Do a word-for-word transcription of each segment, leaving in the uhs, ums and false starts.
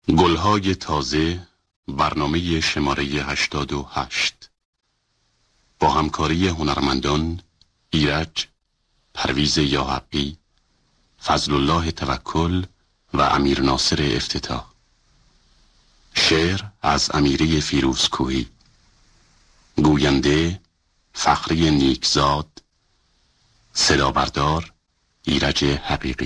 گلهای تازه، برنامه شماره هشتاد و هشت با همکاری هنرمندان ایرج، پرویز یاحقی، فضل الله توکل و امیر ناصر افتتاح. شعر از امیری فیروزکوهی. گوینده فخری نیکزاد. صدا بردار ایرج حقیقی.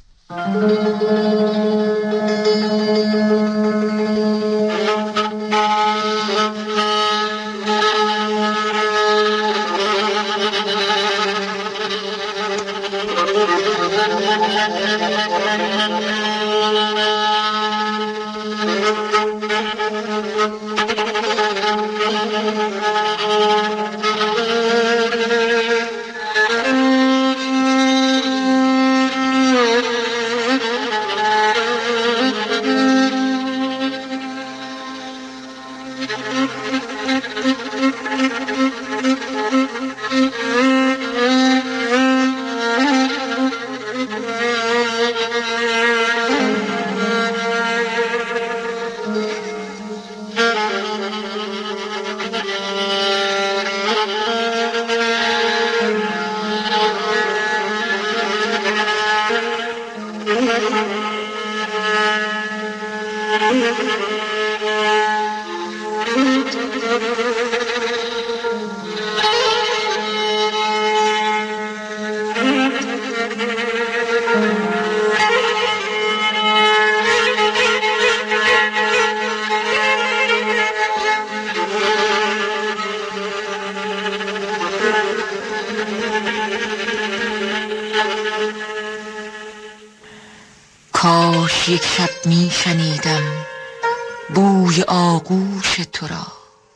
کاش یک شب می شنیدم بوی آغوش تو را،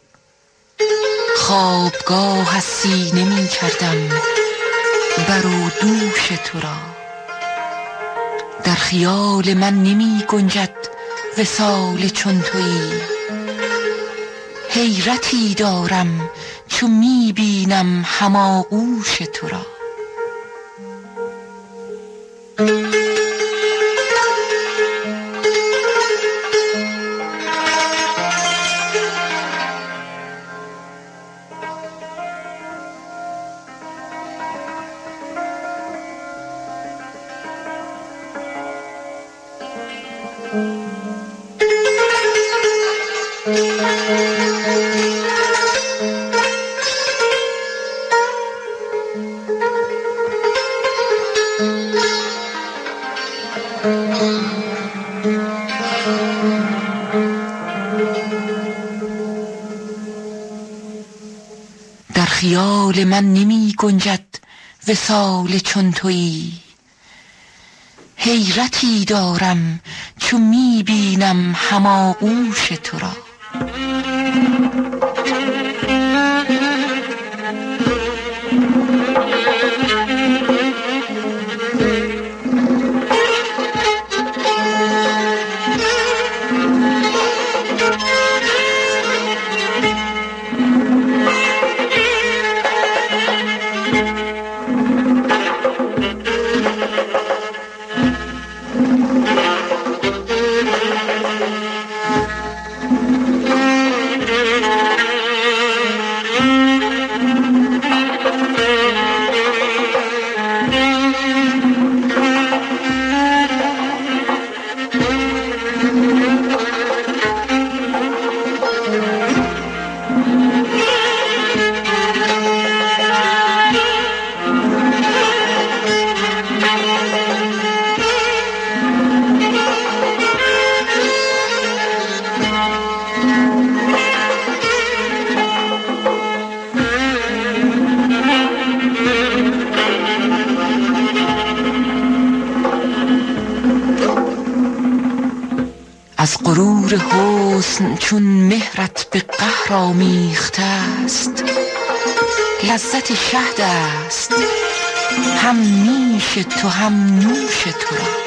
خوابگاه از سینه می کردم بر و دوش تو را. در خیال من نمی گنجد وصال چون تویی، حیرتی دارم چون می بینم هماغوش تو را. در خیال من نمی گنجد وصال چون تویی، حیرتی دارم چون می بینم هماغوش تو را. از غرور حسن چون مهرت به قهر آمیخته است، لذت شهد است هم نیش تو هم نوش تو را.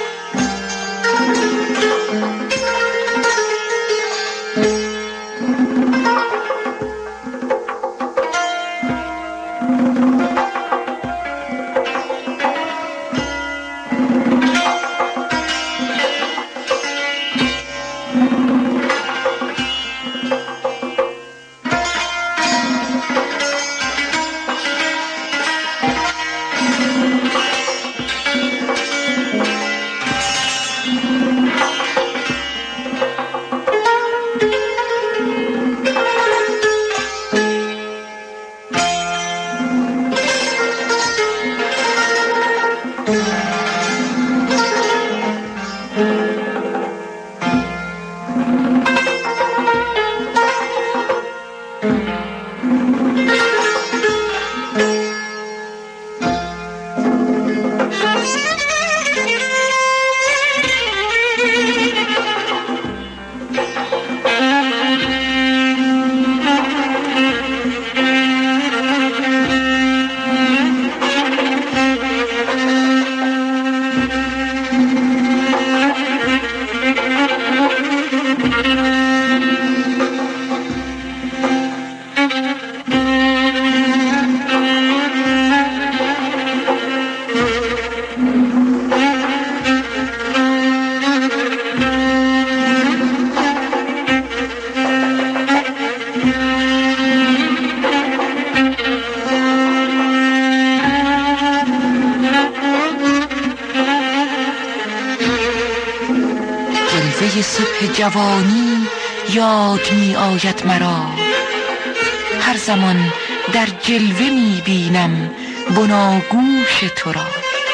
صبح جوانی یاد می آید مرا، هر زمان در جلوه می بینم بناگوش تو را.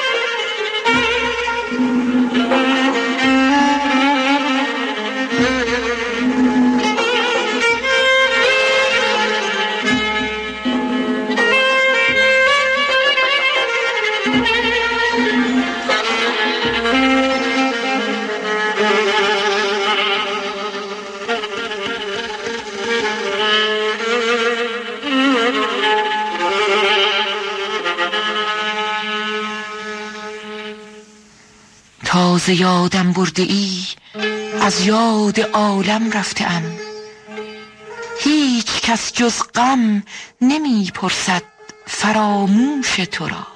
تازه یادم برده ای، از یاد عالم رفته ام، هیچ کس جز غم نمی پرسد فراموش تو را.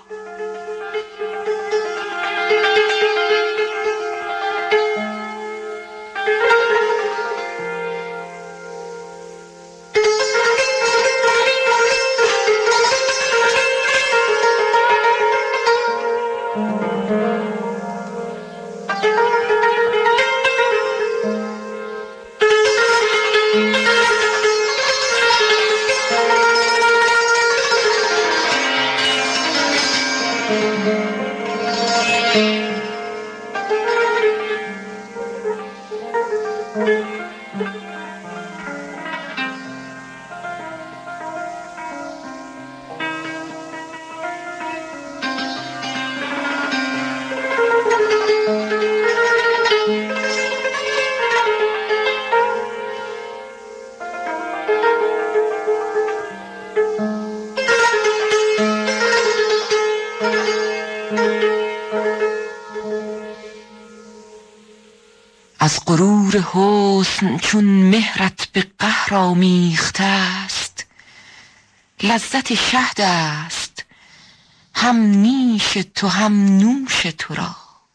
از غرور حسن چون مهرت به قهر آمیخته است، لذت شهد است هم نیش تو هم نوش تو را.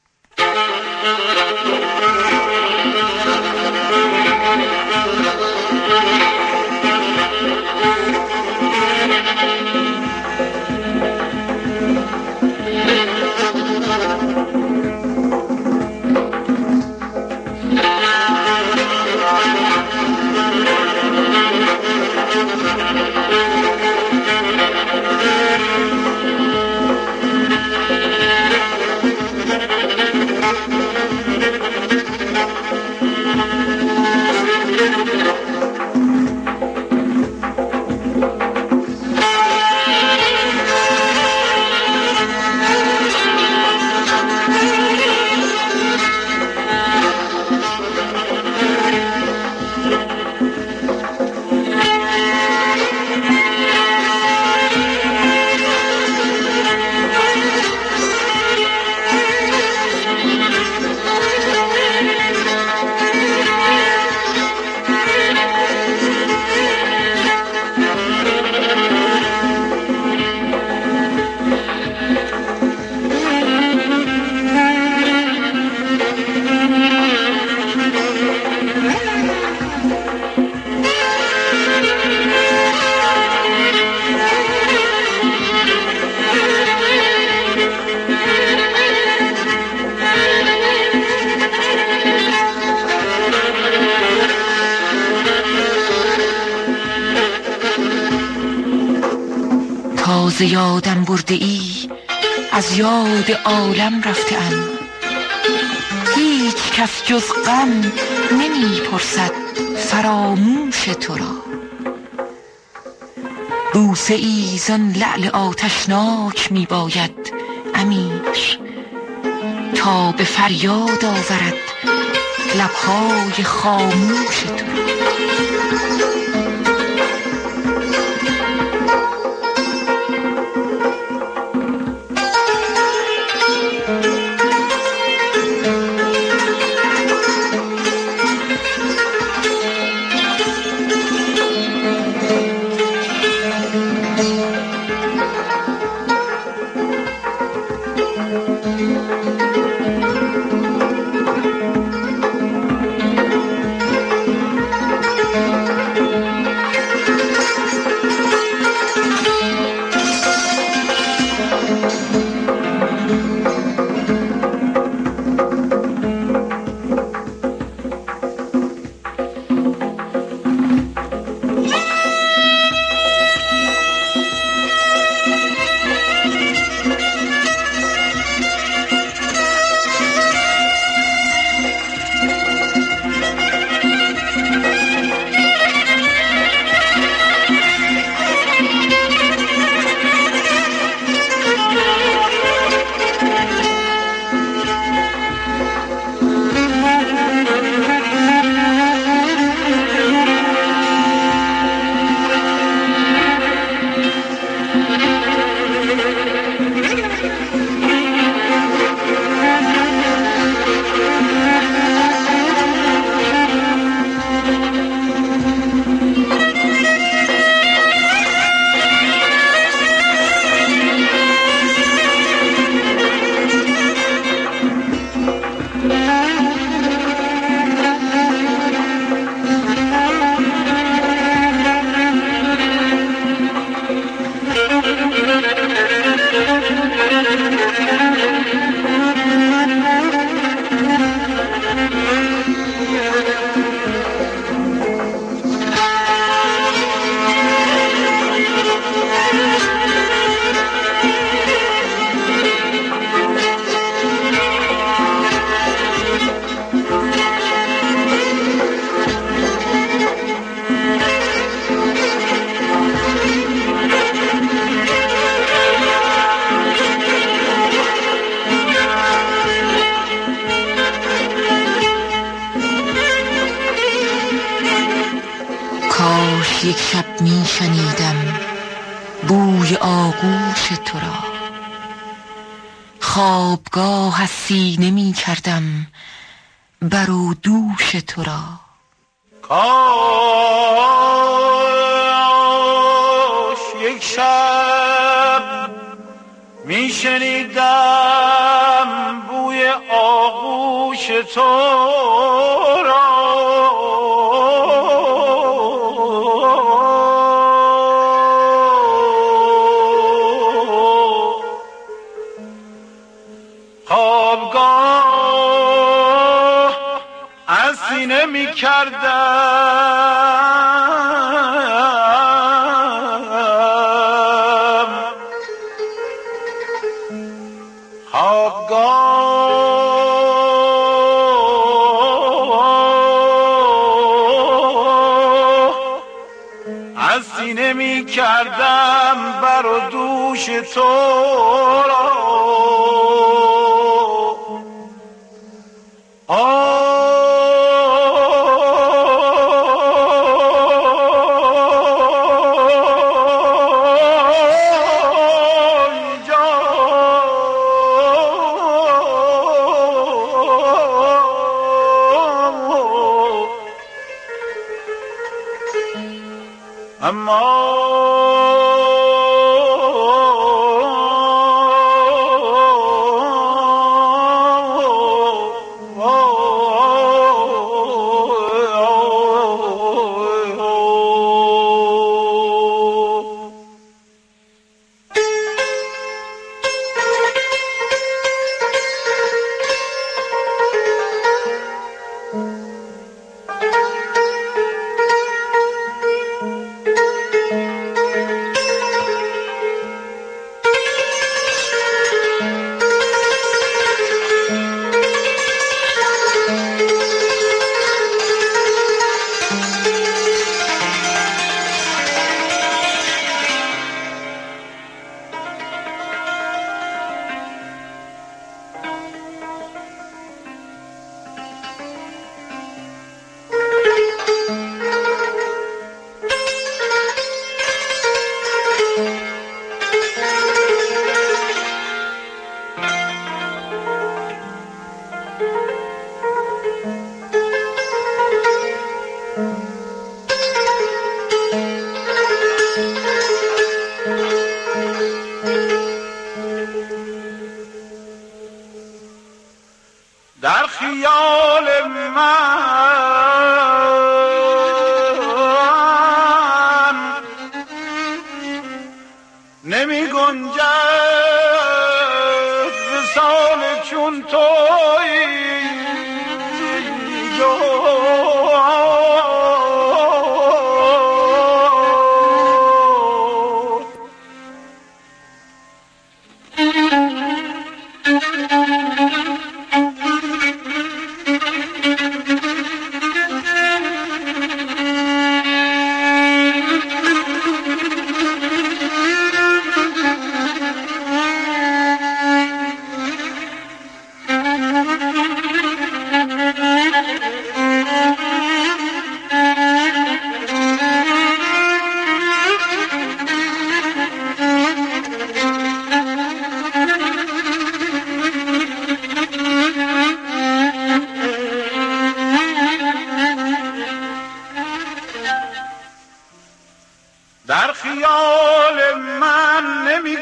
تازه یادم برده ای، از یاد عالم رفته ام، هیچ کس جز غم نمی پرسد فراموش تو را. بوسه ای زان لعل آتشناک می باید امیر، تا به فریاد آورد لبهای خاموش تو را. کاش یک شب می شنیدم بوی آغوش تو را، خوابگاه از سینه می کردم بر و دوش تو را. کاش یک شب می شنیدم بوی آغوش تو را، خوابگاه از سینه می کردم، خوابگاه از سینه می کردم بر و دوش تو را. اما در خیال من نمی گنجد وصال چون تویی، در خیال من نمی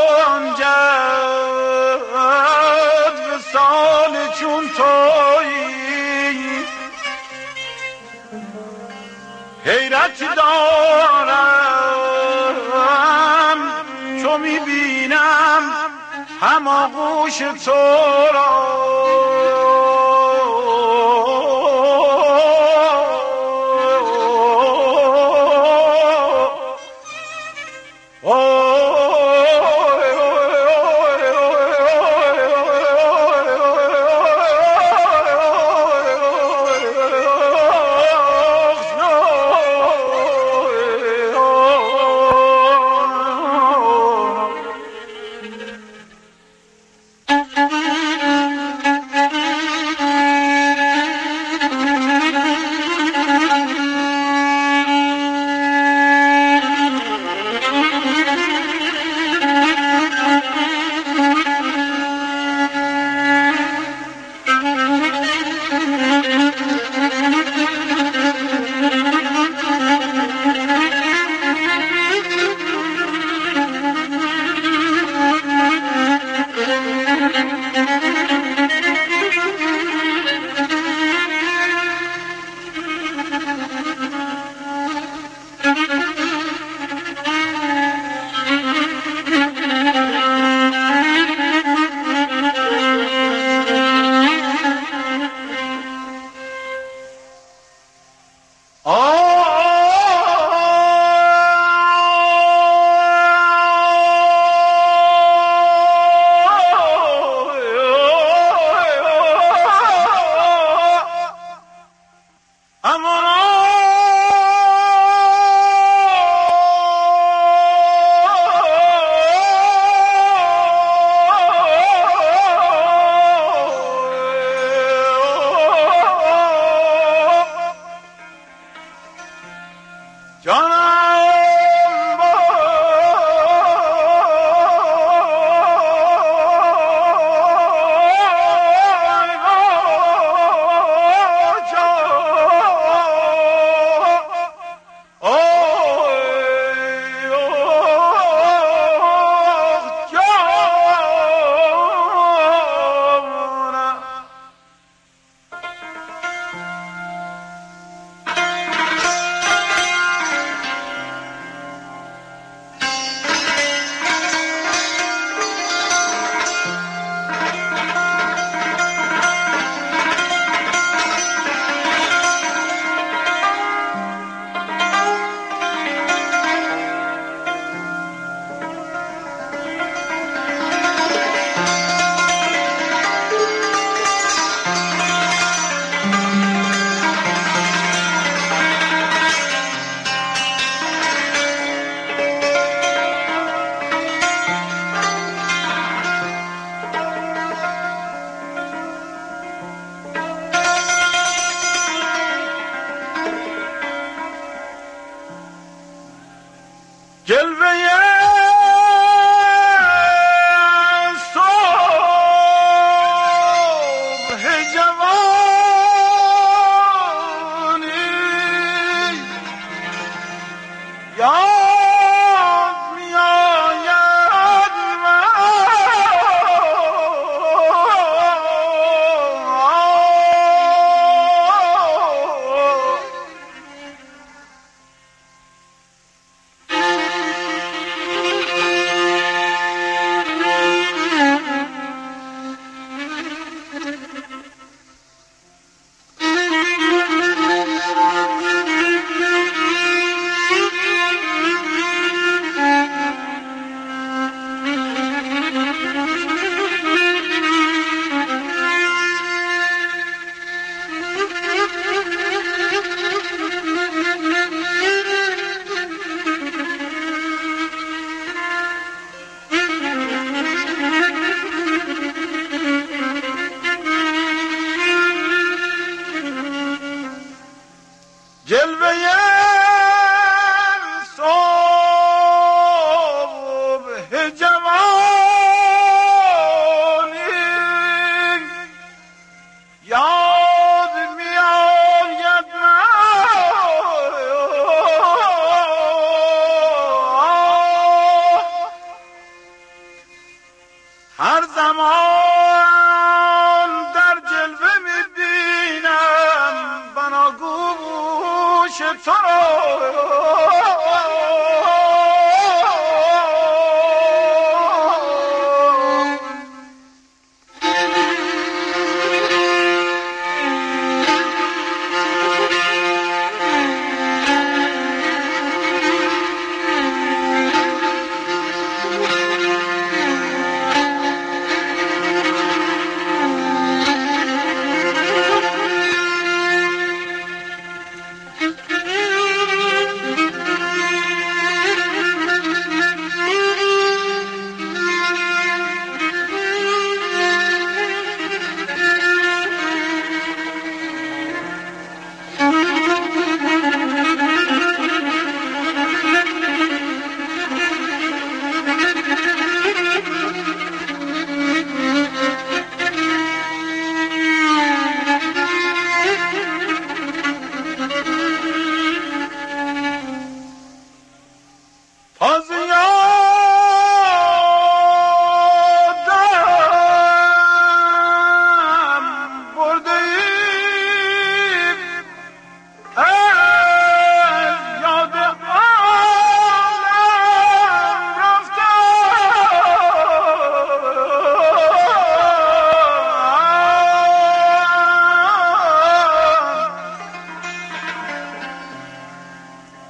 گنجد وصال چون تویی. حیرت دارم چو می بینم هم آغوش تو را،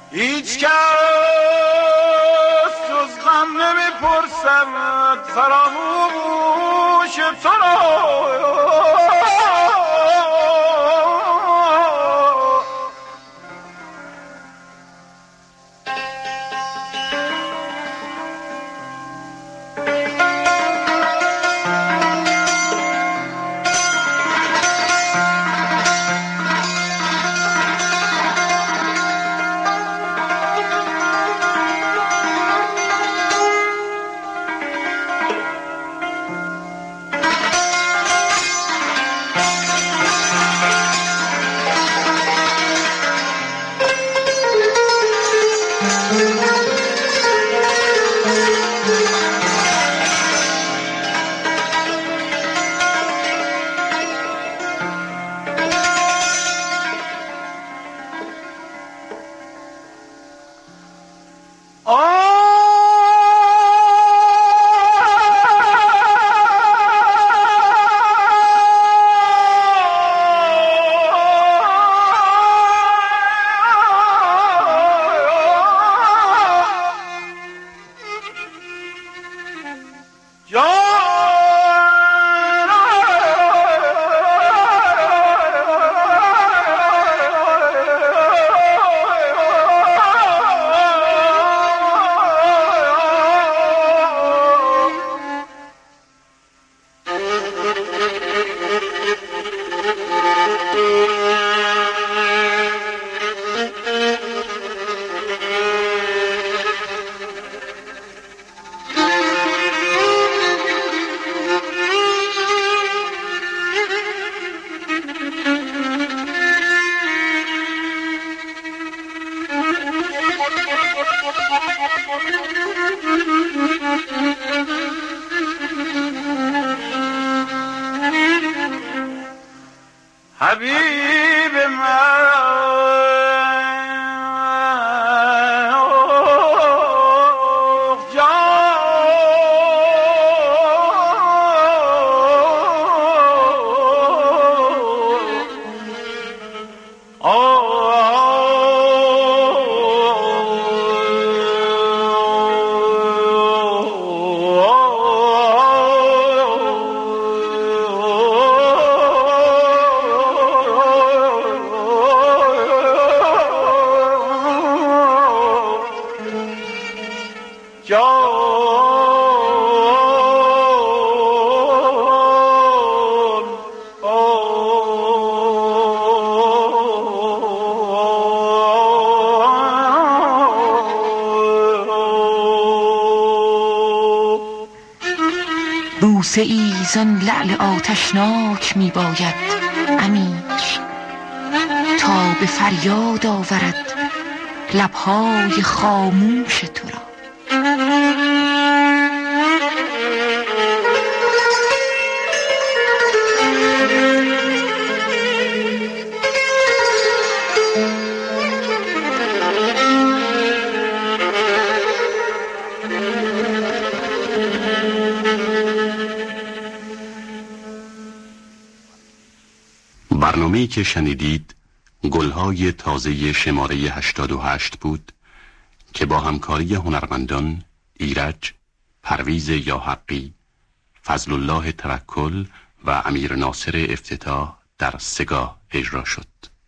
هیچ کس جز غم نمیپرسد فراموش تو را. حبیب من بوسه ای زان لعل آتشناک می باید امیر، تا به فریاد آورد لبهای خاموش تو را. برنامه‌ای که شنیدید گلهای تازه شماره هشتاد و هشت بود که با همکاری هنرمندان ایرج، پرویز یاحقی، فضل الله توکل و امیر ناصر افتتاح در سگاه اجرا شد.